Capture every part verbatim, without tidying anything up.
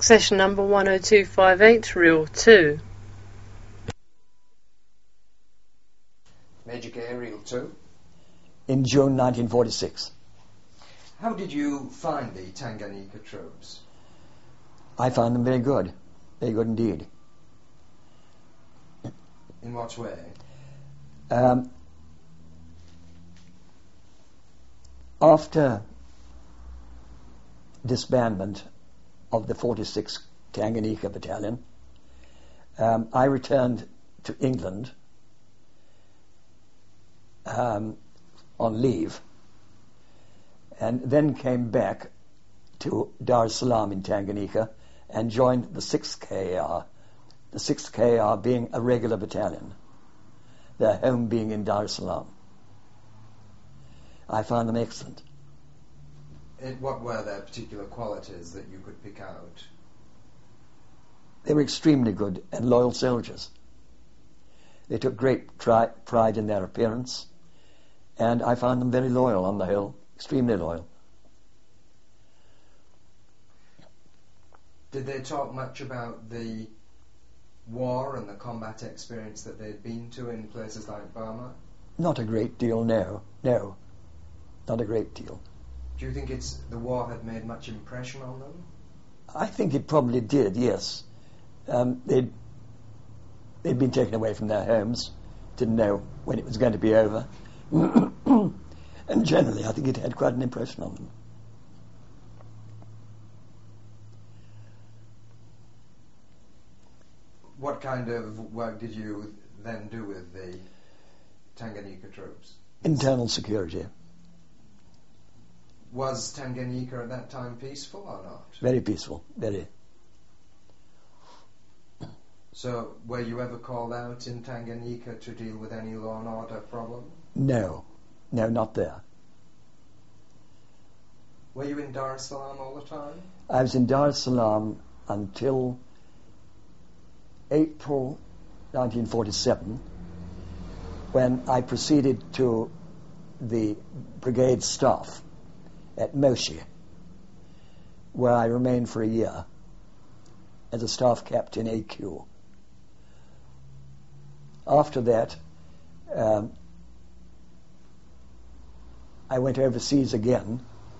Session number one oh two five eight, reel two. Major Gay, reel two. In June nineteen forty-six. How did you find the Tanganyika troops? I found them very good. Very good indeed. In what way? Um, after disbandment of the forty-sixth Tanganyika Battalion, um, I returned to England um, on leave, and then came back to Dar es Salaam in Tanganyika and joined the sixth K A R, the sixth K A R being a regular battalion, their home being in Dar es Salaam. I found them excellent. And what were their particular qualities that you could pick out? They were extremely good and loyal soldiers. They took great tri- pride in their appearance, and I found them very loyal on the whole, extremely loyal. Did they talk much about the war and the combat experience that they'd been to in places like Burma? Not a great deal, no, no, not a great deal. Do you think it's the war had made much impression on them? I think it probably did, yes. Um, they'd, they'd been taken away from their homes, didn't know when it was going to be over. And generally, I think it had quite an impression on them. What kind of work did you then do with the Tanganyika troops? Internal security. Was Tanganyika at that time peaceful or not? Very peaceful, very. So, were you ever called out in Tanganyika to deal with any law and order problem? No, no, not there. Were you in Dar es Salaam all the time? I was in Dar es Salaam until April nineteen forty-seven, when I proceeded to the brigade staff at Moshi, where I remained for a year as a staff captain A Q. After that, um, I went overseas again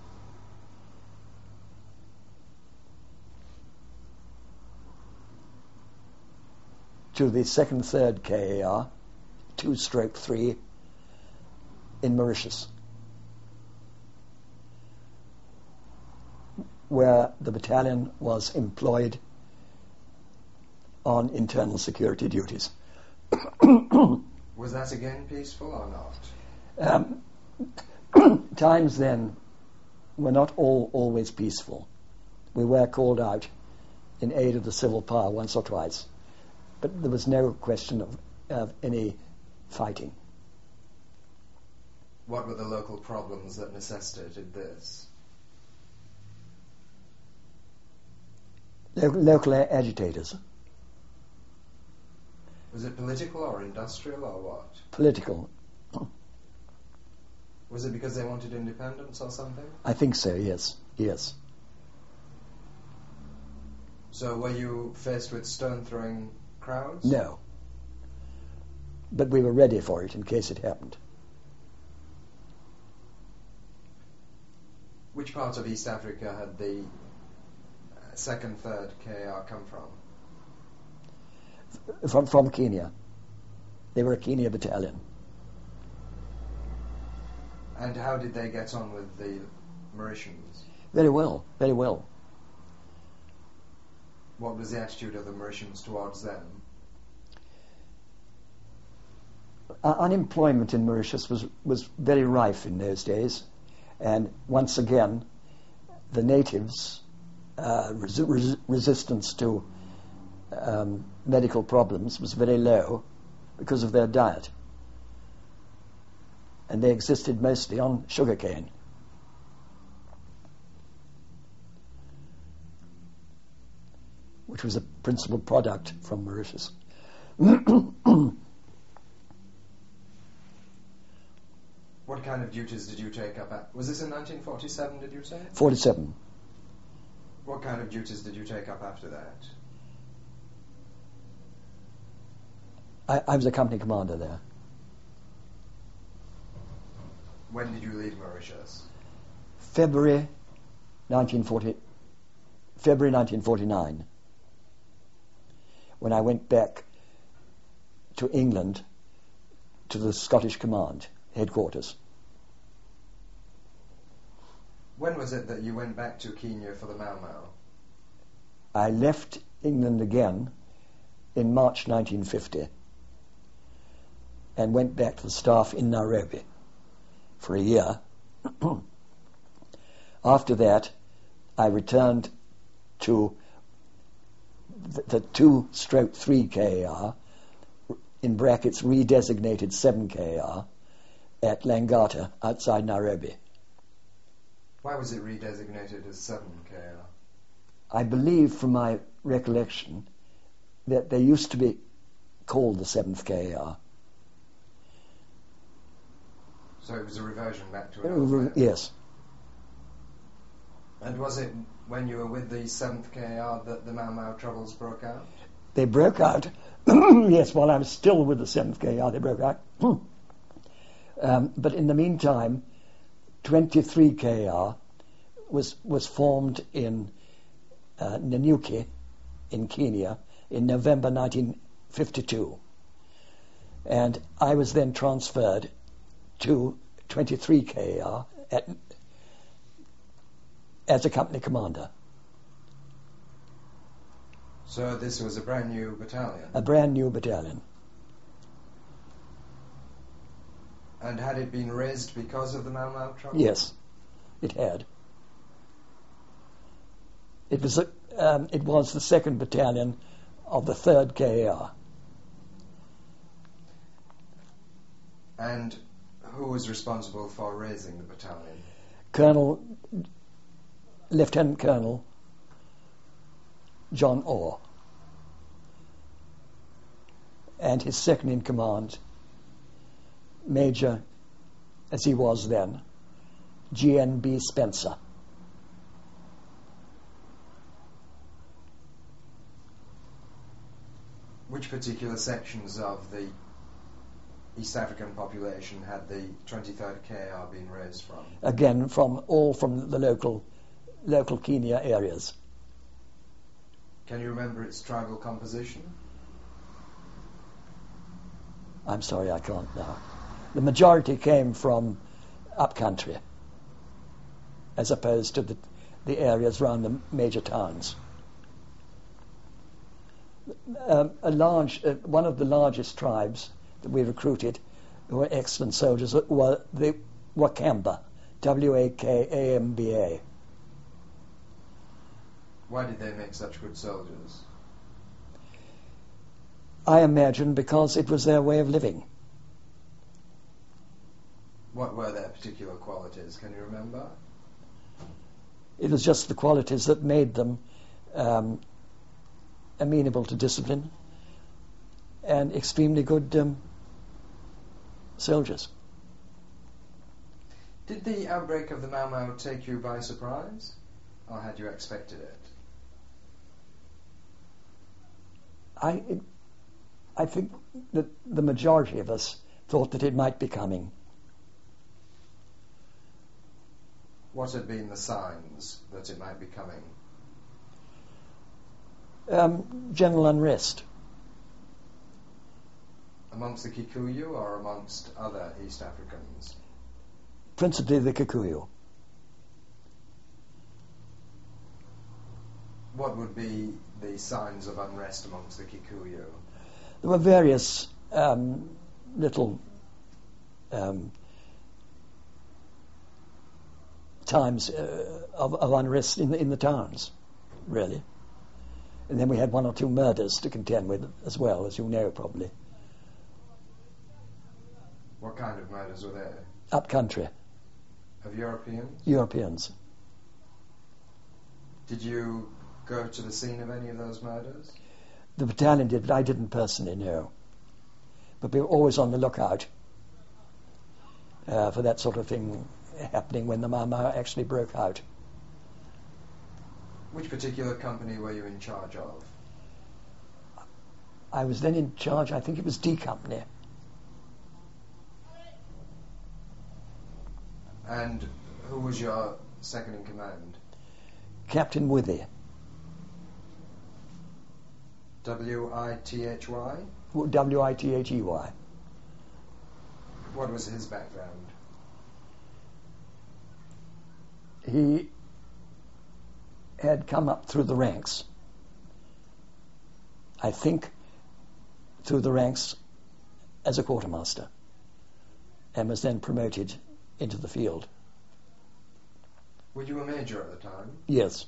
to the second, third K A R, two stroke three, in Mauritius, where the battalion was employed on internal security duties. Was that again peaceful or not? Um, times then were not all always peaceful. We were called out in aid of the civil power once or twice, but there was no question of, of any fighting. What were the local problems that necessitated this? Lo- local agitators. Was it political or industrial or what? Political. Was it because they wanted independence or something? I think so, yes, yes. So were you faced with stone-throwing crowds? No. But we were ready for it in case it happened. Which part of East Africa had the uh, second, third K A R come from? From, from Kenya. They were a Kenya battalion. And how did they get on with the Mauritians? Very well, very well. What was the attitude of the Mauritians towards them? Uh, unemployment in Mauritius was, was very rife in those days. And once again, the natives' uh, res- res- resistance to um, medical problems was very low because of their diet. And they existed mostly on sugarcane. Which was a principal product from Mauritius. What kind of duties did you take up at? Was this in nineteen forty-seven, did you say? forty-seven. What kind of duties did you take up after that? I, I was a company commander there. When did you leave Mauritius? February nineteen forty, February nineteen forty-nine, when I went back to England to the Scottish Command headquarters. When was it that you went back to Kenya for the Mau Mau? I left England again in March nineteen fifty and went back to the staff in Nairobi for a year. After that, I returned to the, the two stroke three K A R, in brackets redesignated seven K A R, at Langata outside Nairobi. Why was it redesignated as seven K A R? I believe from my recollection that they used to be called the seventh K A R. So it was a reversion back to an Uh, yes. And was it when you were with the seventh K A R that the Mau Mau troubles broke out? They broke out, yes, while I was still with the seventh K A R, they broke out. um, but in the meantime, twenty-three K A R was, was formed in uh, Nanyuki, in Kenya, in November nineteen fifty-two. And I was then transferred to twenty-three K A R at, as a company commander. So this was a brand new battalion? A brand new battalion. And had it been raised because of the Mau Mau trouble? Yes, it had. It was, a, um, it was the second battalion of the third K A R. And who was responsible for raising the battalion? Colonel, Lieutenant Colonel John Orr, and his second in command, Major, as he was then, G N B Spencer. Which particular sections of the East African population had the twenty-third K A R been raised from? Again, from all from the local, local Kenya areas. Can you remember its tribal composition? I'm sorry, I can't now. The majority came from upcountry, as opposed to the, the areas around the major towns. Um, a large, uh, one of the largest tribes that we recruited, who were excellent soldiers, were the Wakamba, W A K A M B A. Why did they make such good soldiers? I imagine because it was their way of living. What were their particular qualities? Can you remember? It was just the qualities that made them um, amenable to discipline and extremely good um, soldiers. Did the outbreak of the Mau Mau take you by surprise, or had you expected it? I, it, I think that the majority of us thought that it might be coming. What had been the signs that it might be coming? Um, general unrest. Amongst the Kikuyu or amongst other East Africans? Principally the Kikuyu. What would be the signs of unrest amongst the Kikuyu? There were various um, little um, times uh, of, of unrest in the, in the towns, really. And then we had one or two murders to contend with as well, as you know probably. What kind of murders were there? Up country. Of Europeans? Europeans. Did you go to the scene of any of those murders? The battalion did, but I didn't personally know. But we were always on the lookout uh, for that sort of thing happening when the Mau Mau actually broke out. Which particular company were you in charge of? I was then in charge, I think it was D Company. And who was your second in command? Captain Withy. W I T H Y? W I T H E Y. What was his background? He had come up through the ranks. I think through the ranks as a quartermaster, and was then promoted into the field. Were you a major at the time? Yes.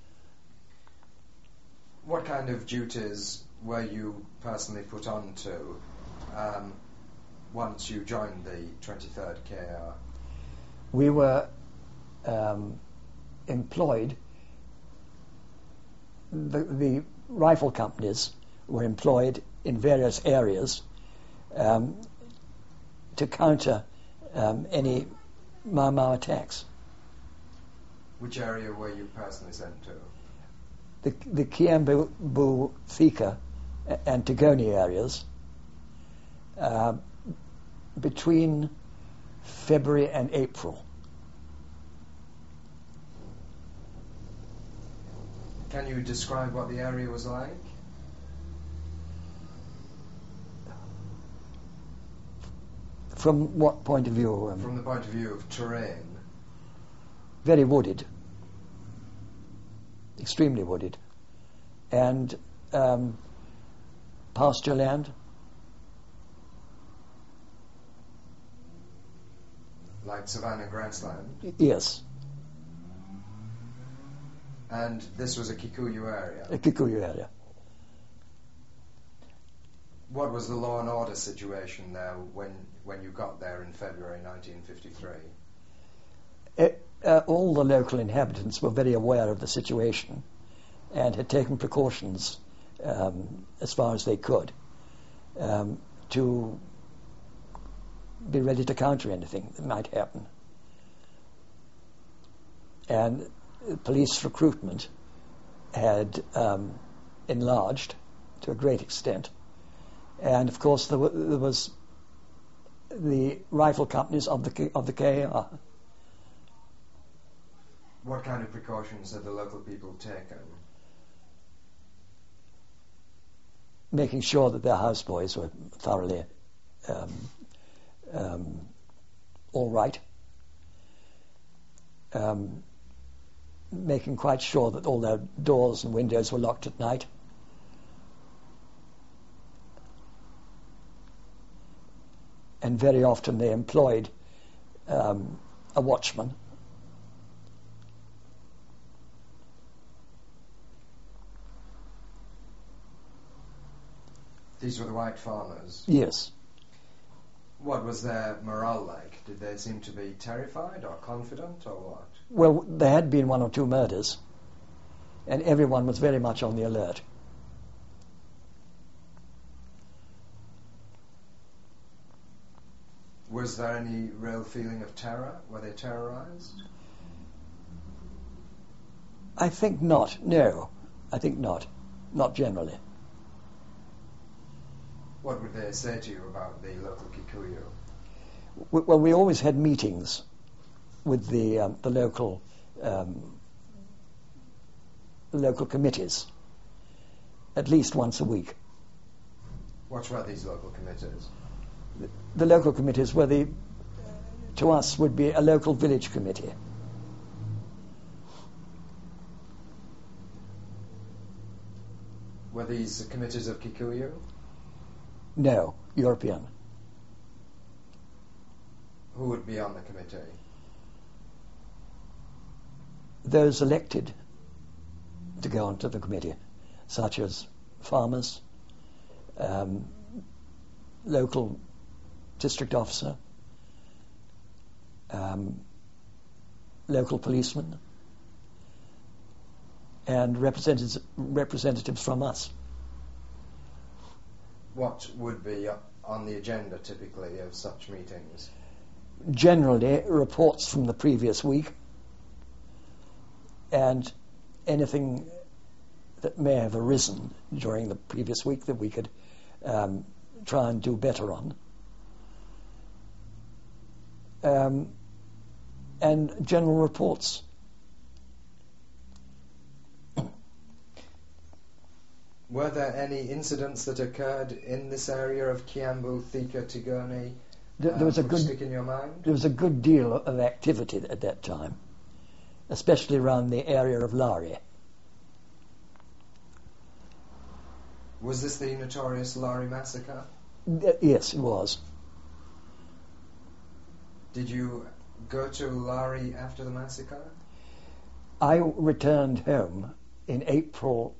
What kind of duties were you personally put on to um, once you joined the twenty-third K A R? We were um, employed, the, the rifle companies were employed in various areas um, to counter um, any Mau Mau attacks. Which area were you personally sent to? The, the Kiambu, Thika and Tagoni areas uh, between February and April. Can you describe what the area was like? From what point of view? Um, From the point of view of terrain. Very wooded. Extremely wooded. And um, pasture land. Like Savannah Grassland. Y- yes, And this was a Kikuyu area. a Kikuyu area. What was the law and order situation there when, when you got there in February nineteen fifty-three? It, uh, all the local inhabitants were very aware of the situation and had taken precautions um, as far as they could um, to be ready to counter anything that might happen. And police recruitment had um, enlarged to a great extent. And of course there, w- there was the rifle companies of the K- of the K A R. What kind of precautions had the local people taken? Making sure that their houseboys were thoroughly um, um, all right. Um, making quite sure that all their doors and windows were locked at night. And very often they employed um, a watchman. These were the white farmers. Yes. What was their morale like? Did they seem to be terrified or confident or what? Well, there had been one or two murders, and everyone was very much on the alert. Was there any real feeling of terror? Were they terrorized? I think not, no. I think not. Not generally. What would they say to you about the local Kikuyu? W- Well, we always had meetings with the um, the local um, local committees, at least once a week. What were these local committees? The local committees were the, to us, would be a local village committee. Were these committees of Kikuyu? No, European. Who would be on the committee? Those elected to go onto the committee, such as farmers, um, local district officer, um, local policemen, and representatives, representatives from us. What would be on the agenda typically of such meetings? Generally, reports from the previous week and anything that may have arisen during the previous week that we could um, try and do better on. Um, and general reports. Were there any incidents that occurred in this area of Kiambu, Thika, Tigoni, There, uh, there was a which good stick in your mind? there was a good deal of activity at that time, especially around the area of Lari. Was this the notorious Lari massacre? Uh, Yes, it was. Did you go to Lari after the massacre? I returned home in April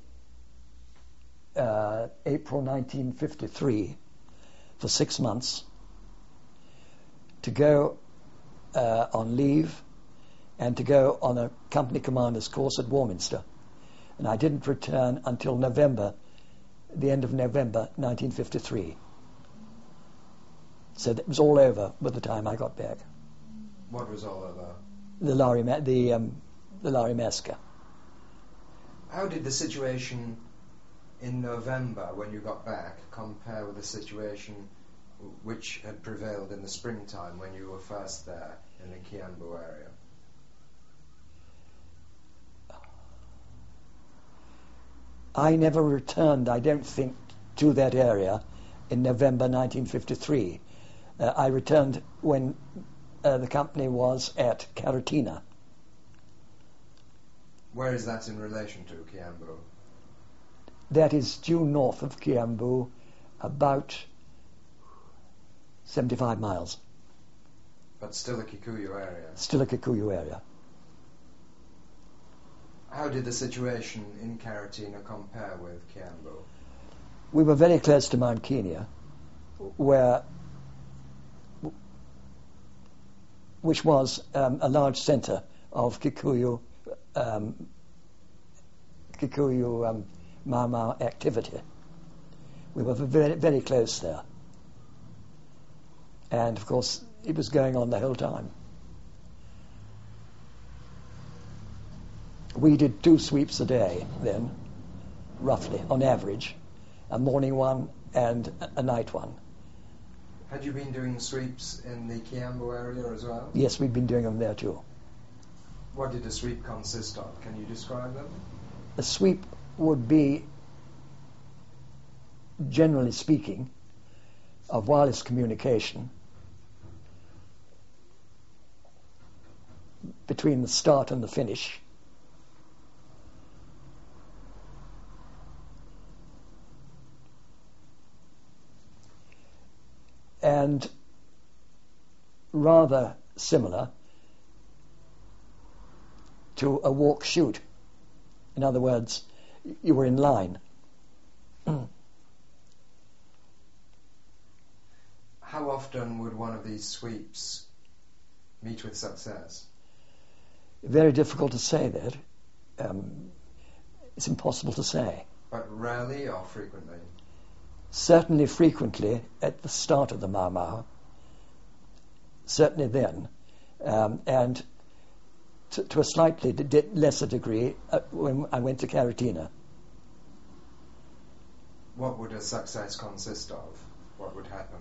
uh, April nineteen fifty-three for six months to go uh, on leave and to go on a company commander's course at Warminster. And I didn't return until November, the end of November nineteen fifty-three. So it was all over by the time I got back. What was all over? The Lari, ma- the um, the Lari massacre. How did the situation in November, when you got back, compare with the situation which had prevailed in the springtime when you were first there in the Kiambu area? I never returned, I don't think, to that area in November nineteen fifty-three. Uh, I returned when uh, the company was at Karatina. Where is that in relation to Kiambu? That is due north of Kiambu, about seventy-five miles. But still a Kikuyu area. Still a Kikuyu area. How did the situation in Karatina compare with Kiambu? We were very close to Mount Kenya, where, which was um, a large centre of Kikuyu, um, Kikuyu um, Mau Mau activity. We were very, very close there. And of course, it was going on the whole time. We did two sweeps a day then, roughly, on average. A morning one and a night one. Had you been doing sweeps in the Kiambu area as well? Yes, we've been doing them there too. What did a sweep consist of? Can you describe them? A sweep would be, generally speaking, of wireless communication between the start and the finish. And rather similar to a walk shoot. In other words, you were in line. How often would one of these sweeps meet with success? Very difficult to say that. Um, it's impossible to say. But rarely or frequently? Certainly frequently at the start of the Mau Mau. Certainly then. Um, and to, to a slightly d- d- lesser degree uh, when I went to Karatina. What would a success consist of? What would happen?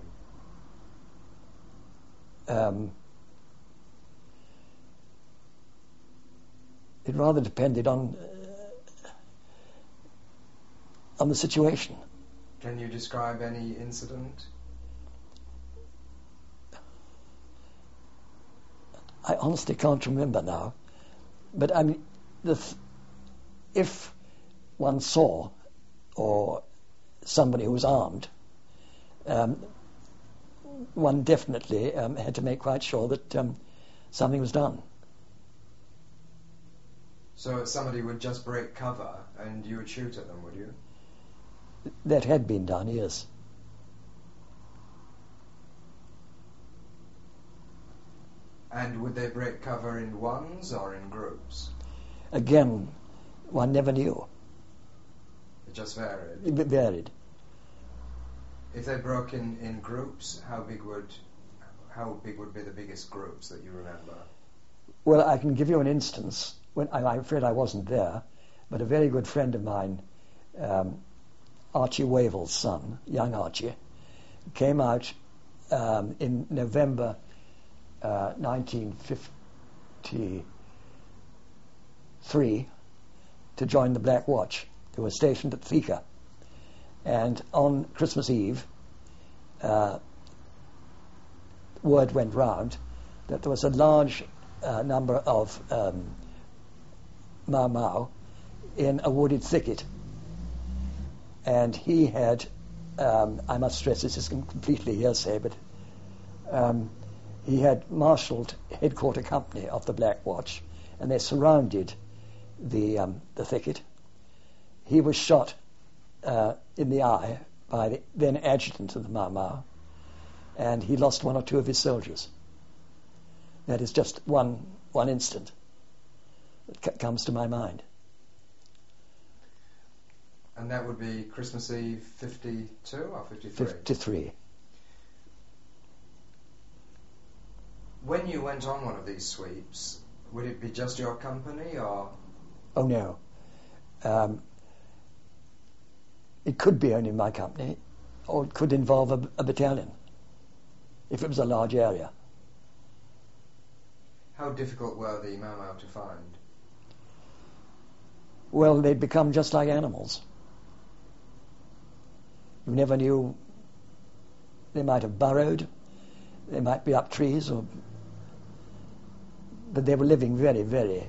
Um, it rather depended on uh, on the situation. Can you describe any incident? I honestly can't remember now. But I mean, the th- if one saw or somebody who was armed, um, one definitely um, had to make quite sure that um, something was done. So somebody would just break cover and you would shoot at them, would you? That had been done, yes. And would they break cover in ones or in groups? Again, one never knew. It just varied. It varied. If they broke in, in groups, how big would how big would be the biggest groups that you remember? Well, I can give you an instance. When I, I'm afraid I wasn't there. but a very good friend of mine, um, Archie Wavell's son, young Archie, came out um, in November uh, nineteen fifty-three to join the Black Watch. They were stationed at Thika. And on Christmas Eve, uh, word went round that there was a large uh, number of um, Mau Mau in a wooded thicket. And he had, um, I must stress this is completely hearsay, but um, he had marshalled headquarter company of the Black Watch, and they surrounded the, um, the thicket. He was shot uh, in the eye by the then adjutant of the Mau Mau, and he lost one or two of his soldiers. That is just one one instant that c- comes to my mind. And that would be Christmas Eve fifty-two or fifty-three? fifty-three. When you went on one of these sweeps, would it be just your company or? Oh no. Um, it could be only my company, or it could involve a, a battalion, if it was a large area. How difficult were the Mau Mau to find? Well, they'd become just like animals. You never knew. They might have burrowed, they might be up trees, or but they were living very, very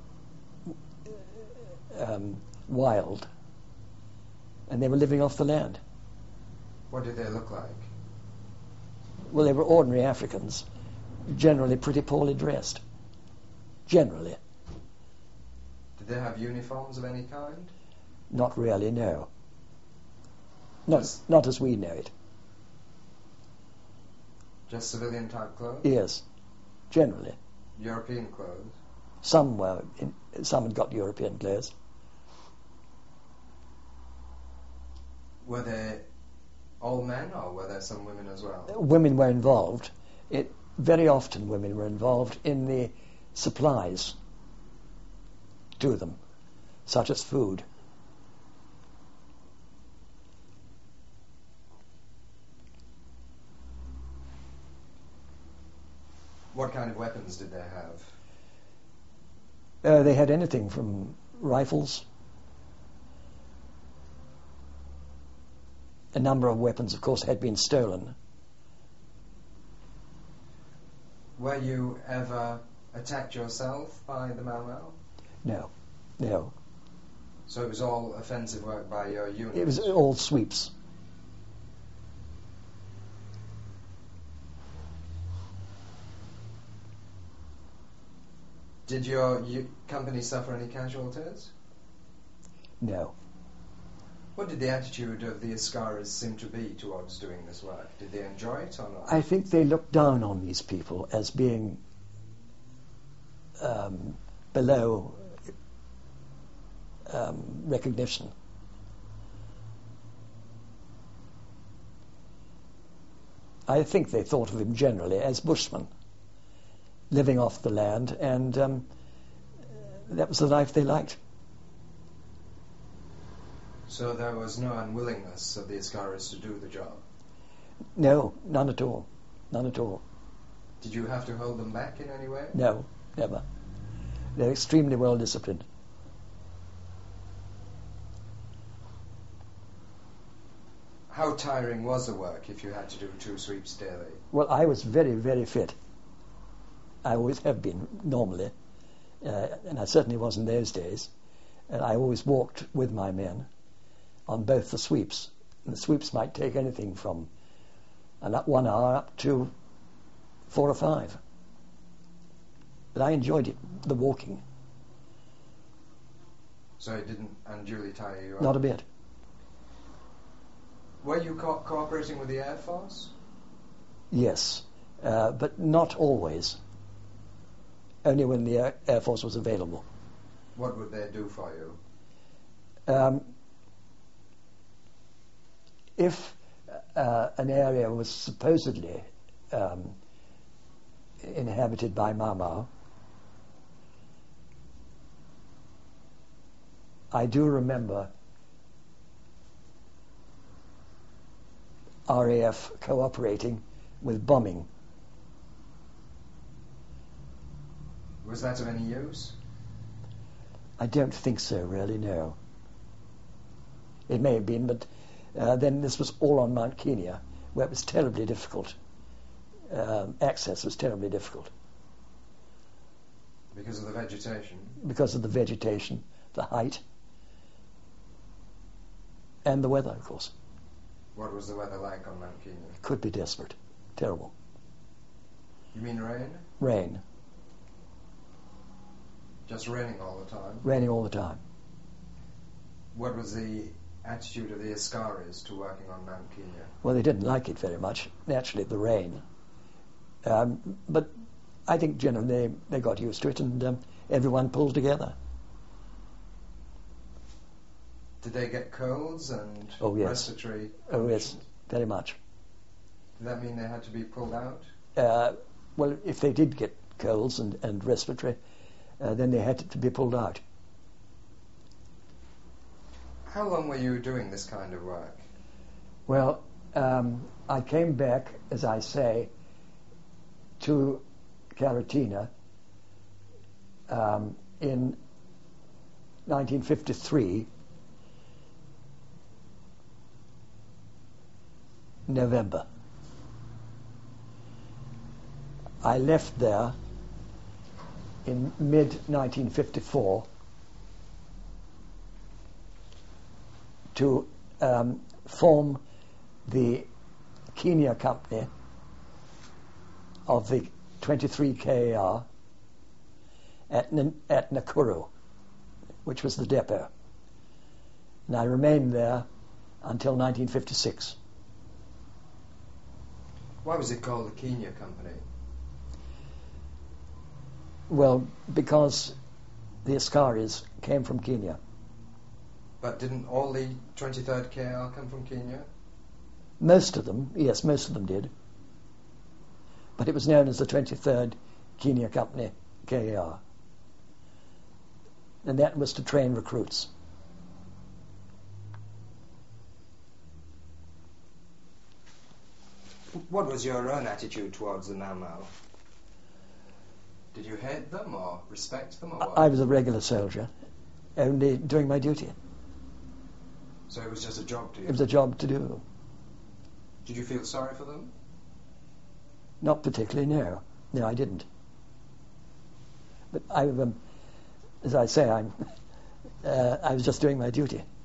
um, wild, and they were living off the land. What did they look like? Well, they were ordinary Africans, generally pretty poorly dressed. Generally. Did they have uniforms of any kind? Not really, no. Not, Just- not as we know it. Just civilian type clothes? Yes, generally. European clothes? Some were, in, some had got European clothes. Were they all men or were there some women as well? Women were involved. It, very often women were involved in the supplies to them, such as food. What kind of weapons did they have? Uh, they had anything from rifles. A number of weapons, of course, had been stolen. Were you ever attacked yourself by the Mau Mau? No, no. So it was all offensive work by your unit? It was all sweeps. Did your u- company suffer any casualties? No. What did the attitude of the Askaris seem to be towards doing this work? Did they enjoy it or not? I think they looked down on these people as being um, below um, recognition. I think they thought of him generally as bushmen, living off the land, and um, that was the life they liked. So there was no unwillingness of the Askaris to do the job? No, none at all. None at all. Did you have to hold them back in any way? No, never. They're extremely well disciplined. How tiring was the work if you had to do two sweeps daily? Well, I was very, very fit. I always have been, normally. Uh, and I certainly was in those days. And I always walked with my men on both the sweeps. And the sweeps might take anything from an up one hour up to four or five. But I enjoyed it, the walking. So it didn't unduly tire you out? Not a bit. Were you co- cooperating with the Air Force? Yes, uh, but not always. Only when the Air, Air Force was available. What would they do for you? Um, if uh, an area was supposedly um, inhabited by Mau Mau, I do remember R A F cooperating with bombing. Was that of any use? I don't think so, really, no. It may have been, but uh, then this was all on Mount Kenya, where it was terribly difficult. Um, access was terribly difficult. Because of the vegetation? Because of the vegetation, the height, and the weather, of course. What was the weather like on Mount Kenya? It could be desperate. Terrible. You mean rain? Rain. Just raining all the time? Raining all the time. What was the attitude of the Askaris to working on Mount Kenya? Well, they didn't like it very much, naturally, the rain. Um, but I think generally they, they got used to it, and um, everyone pulled together. Did they get colds and Oh, yes. respiratory Oh, yes, conditions? very much. Did that mean they had to be pulled out? Uh, well, if they did get colds and, and respiratory, uh, then they had to, to be pulled out. How long were you doing this kind of work? Well, um, I came back, as I say, to Caratina um, in nineteen fifty-three, November. I left there in mid nineteen fifty-four to um, form the Kenya Company of the twenty-three K A R at, N- at Nakuru, which was the depot. And I remained there until nineteen fifty-six. Why was it called the Kenya Company? Well, because the Askaris came from Kenya. But didn't all the twenty-third K A R come from Kenya? Most of them, yes, most of them did. But it was known as the twenty-third Kenya Company, K A R. And that was to train recruits. What was your own attitude towards the Mau Mau? Did you hate them or respect them or what? I was a regular soldier, only doing my duty. So it was just a job to you? It was a job to do. Did you feel sorry for them? Not particularly, no. No, I didn't. But I, um, as I say, I'm, uh, I was just doing my duty.